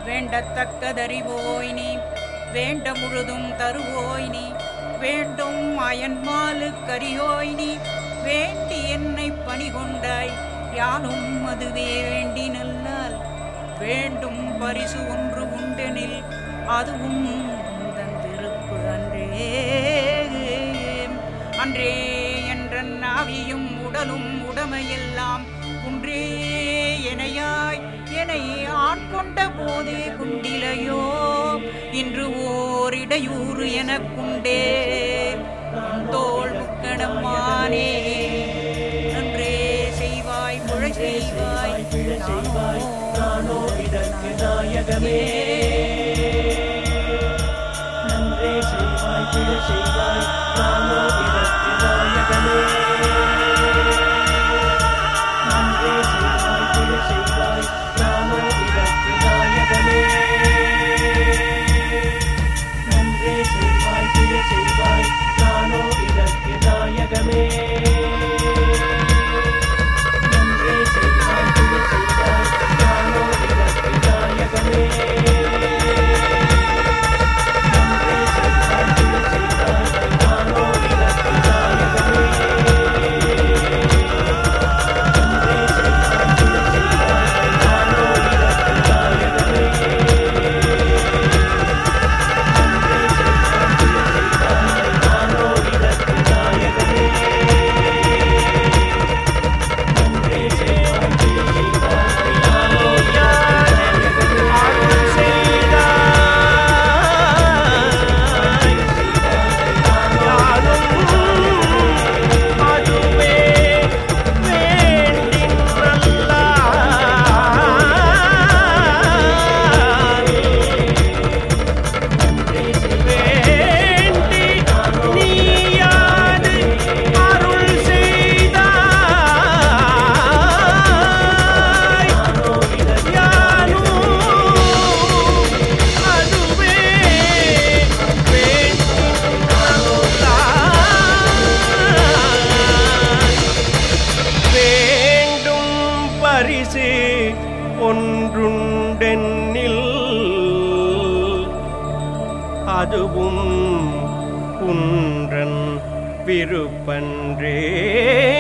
வேண்டத்தக்கதறிவோய் நீ வேண்ட முழுதும் தருவோய் நீ வேண்டும் அயன்மாலு கரியோய் நீ வேண்டி என்னை பணிகொண்டாய் யானும் அதுவே வேண்டி நல்லால் வேண்டும் பரிசு ஒன்று உண்டெனில் அதுவும் தந்திருப்பு அன்றே அன்றே என்ற நாவியும் உடலும் உடமையெல்லாம் குன்றே எனையாய் என்னை ஆட்கொண்ட போதே குண்டிலையோ இன்று ஓரிடையூறு எனக்குண்டே தோல் முக்கணமானே நன்றே செய்வாய் முழை செய்வாய் நானோ இதற்கு நாயகமே நன்றே செய்வாய் பிழை செய்வாய் நானோ இதற்கு நாயகமே நன்றே செய்வாய் பிழை செய்வாய் நானோ இதற்கு நாயகமே நன்றே செய்வாய் பிழை செய்வாய் நானோ இதற்கு நாயகமே நன்றே செய்வாய் பிழை செய்வாய் நானோ இதற்கு நாயகமே நன்றே செய்வாய் பிழை செய்வாய் நானோ இதற்கு நாயகமே நன்றே செய்வாய் பிழை செய்வாய் நானோ இதற்கு நாயகமே நன்றே செய்வாய் பிழை செய்வாய் நானோ இதற்கு நாயகமே நன்றே செய்வாய் பிழை செய்வாய் நானோ அருள் செய்தாய் யானும் அதுவே வேண்டின் நல்லால் வேண்டி நீயாது அருள் செய்தாய் யானும் அதுவே வேண்டின் நல்லால் வேண்டும் பரிசு ஒன்றுண்டென்னில் அதுவும் குன்றன் விருப்பன்றே